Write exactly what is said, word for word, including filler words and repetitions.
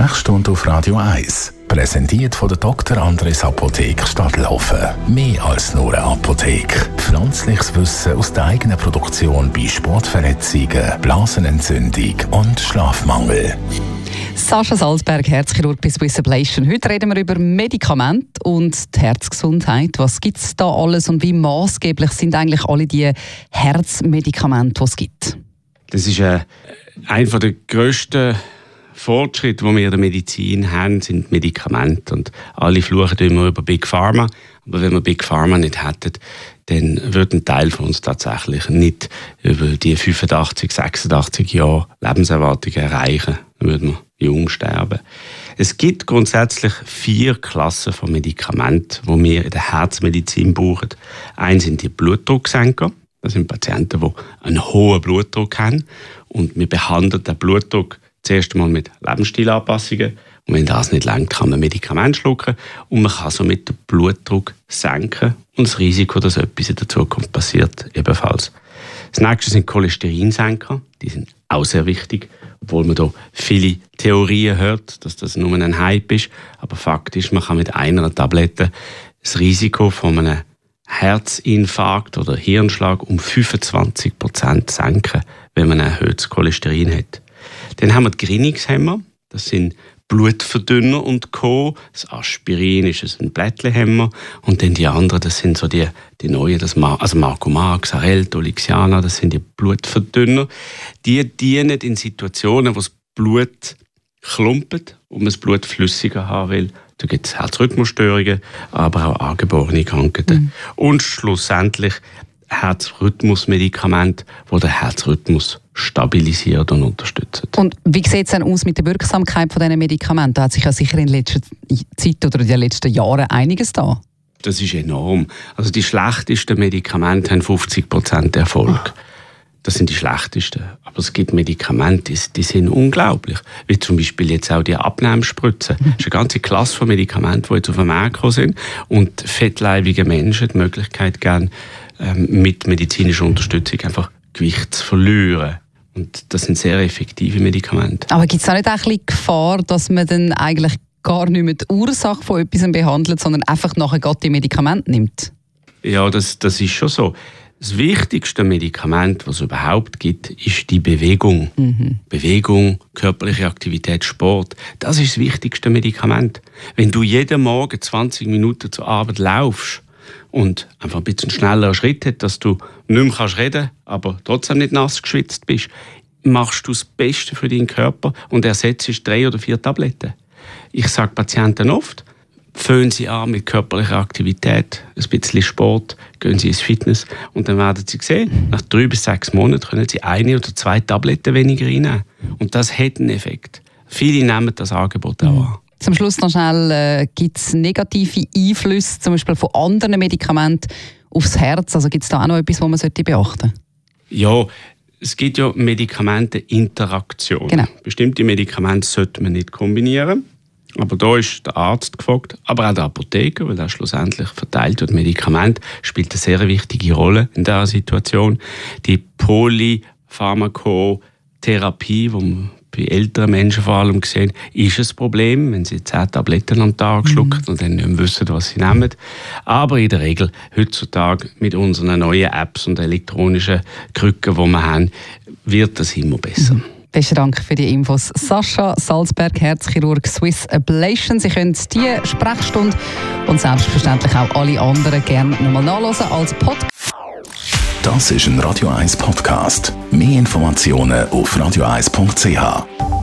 Sprechstunde auf Radio eins. Präsentiert von der Doktor Andres Apotheke Stadtlaufen. Mehr als nur eine Apotheke. Pflanzliches Wissen aus der eigenen Produktion bei Sportverletzungen, Blasenentzündung und Schlafmangel. Sascha Salzberg, Herzchirurg bei Swiss Ablation. Heute reden wir über Medikamente und die Herzgesundheit. Was gibt es da alles und wie maßgeblich sind eigentlich alle die Herzmedikamente, die es gibt? Das ist äh, einer der grössten Fortschritte, die wir in der Medizin haben, sind Medikamente. Und alle fluchen immer über Big Pharma. Aber wenn wir Big Pharma nicht hätten, dann würde ein Teil von uns tatsächlich nicht über die fünfundachtzig, sechsundachtzig Jahre Lebenserwartung erreichen. Dann würden wir jung sterben. Es gibt grundsätzlich vier Klassen von Medikamenten, die wir in der Herzmedizin brauchen. Eins sind die Blutdrucksenker. Das sind Patienten, die einen hohen Blutdruck haben. Und wir behandeln den Blutdruck zuerst einmal mit Lebensstilanpassungen. Und wenn das nicht reicht, kann man Medikamente schlucken und man kann somit den Blutdruck senken und das Risiko, dass etwas in der Zukunft passiert, ebenfalls. Das nächste sind Cholesterinsenker. Die sind auch sehr wichtig, obwohl man da viele Theorien hört, dass das nur ein Hype ist. Aber Fakt ist, man kann mit einer Tablette das Risiko von einem Herzinfarkt oder Hirnschlag um fünfundzwanzig Prozent senken, wenn man ein erhöhtes Cholesterin hat. Dann haben wir die Gerinnungshemmer. Das sind Blutverdünner und Co. Das Aspirin ist ein Blättchenhemmer. Und dann die anderen, das sind so die, die neuen, das Mar- also Marcomax, Xarelto, Lixiana, das sind die Blutverdünner. Die dienen in Situationen, wo das Blut klumpert und man das Blut flüssiger haben will. Da gibt es Herzrhythmusstörungen, aber auch angeborene Krankheiten. Mhm. Und schlussendlich Herzrhythmusmedikamente, die den Herzrhythmus stabilisiert und unterstützt. Und wie sieht es denn aus mit der Wirksamkeit von diesen Medikamenten? Da hat sich ja sicher in letzter Zeit oder in den letzten Jahren einiges da. Das ist enorm. Also die schlechtesten Medikamente haben fünfzig Prozent Erfolg. Das sind die schlechtesten. Aber es gibt Medikamente, die, die sind unglaublich. Wie zum Beispiel jetzt auch die Abnehmspritzen. Das ist eine ganze Klasse von Medikamenten, die jetzt auf den Markt gekommen sind und fettleibige Menschen die Möglichkeit geben, ähm, mit medizinischer Unterstützung einfach Gewicht zu verlieren. Und das sind sehr effektive Medikamente. Aber gibt es auch nicht ein bisschen Gefahr, dass man dann eigentlich gar nicht mehr die Ursache von etwas behandelt, sondern einfach nachher gerade die Medikamente nimmt? Ja, das, das ist schon so. Das wichtigste Medikament, was es überhaupt gibt, ist die Bewegung. Mhm. Bewegung, körperliche Aktivität, Sport. Das ist das wichtigste Medikament. Wenn du jeden Morgen zwanzig Minuten zur Arbeit laufst und einfach ein bisschen schneller Schritt hast, dass du nicht mehr kannst reden, aber trotzdem nicht nass geschwitzt bist, machst du das Beste für deinen Körper und ersetzt drei oder vier Tabletten. Ich sage Patienten oft, fangen Sie an mit körperlicher Aktivität, ein bisschen Sport, gehen Sie ins Fitness und dann werden Sie sehen, nach drei bis sechs Monaten können Sie eine oder zwei Tabletten weniger einnehmen. Und das hat einen Effekt. Viele nehmen das Angebot auch an. Zum Schluss noch schnell, äh, gibt es negative Einflüsse, zum Beispiel von anderen Medikamenten, aufs Herz? Also gibt es da auch noch etwas, was man beachten sollte? Ja, es gibt ja Medikamenteninteraktionen. Genau. Bestimmte Medikamente sollte man nicht kombinieren. Aber da ist der Arzt gefragt, aber auch der Apotheker, weil er schlussendlich verteilt wird. Medikament spielt eine sehr wichtige Rolle in dieser Situation. Die Polypharmakotherapie, die wir bei älteren Menschen vor allem sehen, ist ein Problem, wenn sie zehn Tabletten am Tag schlucken und dann nicht mehr wissen, was sie nehmen. Aber in der Regel heutzutage mit unseren neuen Apps und elektronischen Krücken, die wir haben, wird das immer besser. Mhm. Besten Dank für die Infos. Sascha Salzberg, Herzchirurg Swiss Ablation. Sie können diese Sprechstunde und selbstverständlich auch alle anderen gerne nochmal nachhören als Podcast. Das ist ein Radio eins Podcast. Mehr Informationen auf radio eins punkt c h.